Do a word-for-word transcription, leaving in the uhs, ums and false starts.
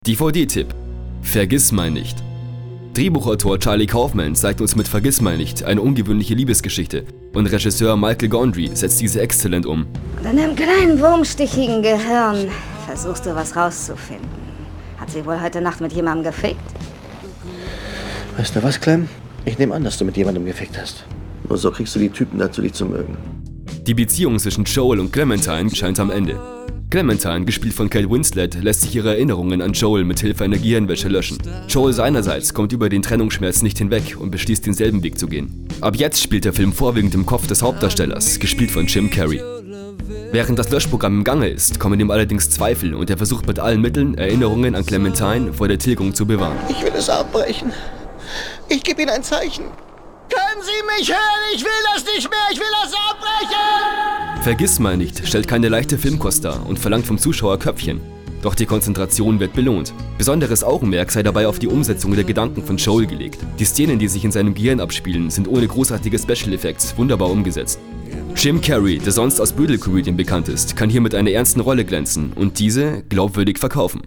D V D-Tipp: Vergissmeinnicht. Drehbuchautor Charlie Kaufman zeigt uns mit Vergissmeinnicht eine ungewöhnliche Liebesgeschichte und Regisseur Michael Gondry setzt diese exzellent um. Und in einem kleinen wurmstichigen Gehirn versuchst du was rauszufinden. Hat sie wohl heute Nacht mit jemandem gefickt? Weißt du was, Clem? Ich nehme an, dass du mit jemandem gefickt hast. Nur so kriegst du die Typen dazu, dich zu mögen. Die Beziehung zwischen Joel und Clementine scheint am Ende. Clementine, gespielt von Kate Winslet, lässt sich ihre Erinnerungen an Joel mit Hilfe einer Gehirnwäsche löschen. Joel seinerseits kommt über den Trennungsschmerz nicht hinweg und beschließt, denselben Weg zu gehen. Ab jetzt spielt der Film vorwiegend im Kopf des Hauptdarstellers, gespielt von Jim Carrey. Während das Löschprogramm im Gange ist, kommen ihm allerdings Zweifel und er versucht mit allen Mitteln, Erinnerungen an Clementine vor der Tilgung zu bewahren. Ich will es abbrechen. Ich gebe Ihnen ein Zeichen. Können Sie mich hören? Ich will das nicht mehr! Ich will das abbrechen! Vergissmeinnicht stellt keine leichte Filmkost dar und verlangt vom Zuschauer Köpfchen. Doch die Konzentration wird belohnt. Besonderes Augenmerk sei dabei auf die Umsetzung der Gedanken von Joel gelegt. Die Szenen, die sich in seinem Gehirn abspielen, sind ohne großartige Special Effects wunderbar umgesetzt. Jim Carrey, der sonst aus Bödelkomödien bekannt ist, kann hier mit einer ernsten Rolle glänzen und diese glaubwürdig verkaufen.